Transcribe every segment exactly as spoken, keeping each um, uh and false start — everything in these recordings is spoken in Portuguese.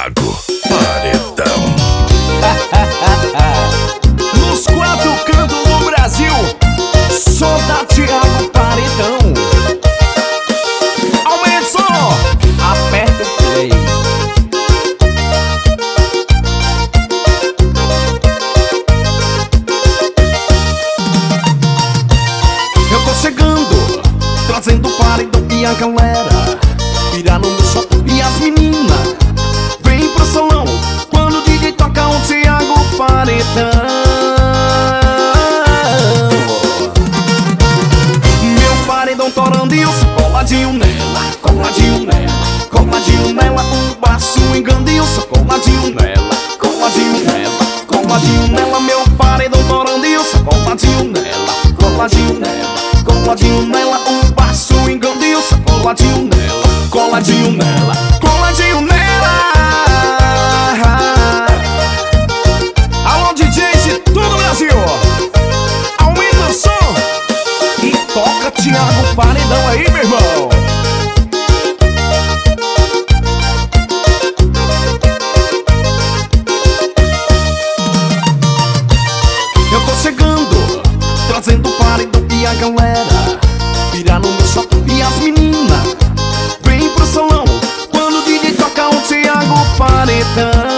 Thiago Paredão. Nos quatro cantos do Brasil, só da Thiago Paredão. Aumenta o som, aperta o play. Eu tô chegando, trazendo o paredão e a galera virar no meu shopping e as meninas vem pro salão quando o D J toca o Thiago Paredão. Meu paredão torando e eu sou coladinho nela, coladinho nela, coladinho nela. O baço engano e eu sou coladinho nela, coladinho nela, coladinho nela. Meu paredão torando e eu sou coladinho nela, coladinho nela, coladinho nela. O baço engano e eu sou coladinho nela, coladinho nela, coladinho nela. Alô, D Js de todo o Brasil, aumenta o som e toca Thiago Paredão aí, meu irmão. Eu tô chegando, trazendo o paredão e a galera virar no meu shopping e as meninas vem pro salão quando o D J toca o Thiago Paredão.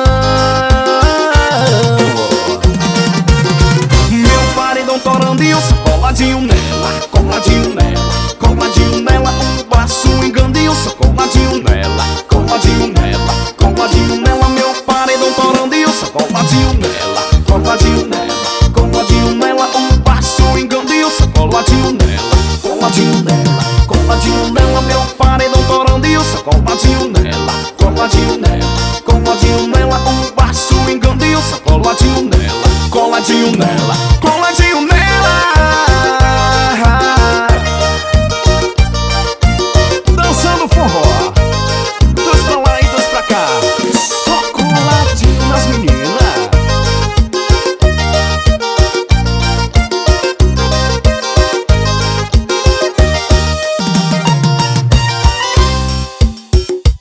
Meu paredão torando e eu sou coladinho nela, coladinho nela, coladinho nela. O baço engano e eu sou coladinho nela, coladinho nela, coladinho nela. Meu paredão torando e eu sou coladinho nela, coladinho nela, coladinho nela. O baço engano e eu sou coladinho nela, coladinho nela, coladinho nela. Meu paredão torando e eu sou coladinho nela, coladinho nela, coladinho nela. O baço engano e eu sou coladinho nela, coladinho nela.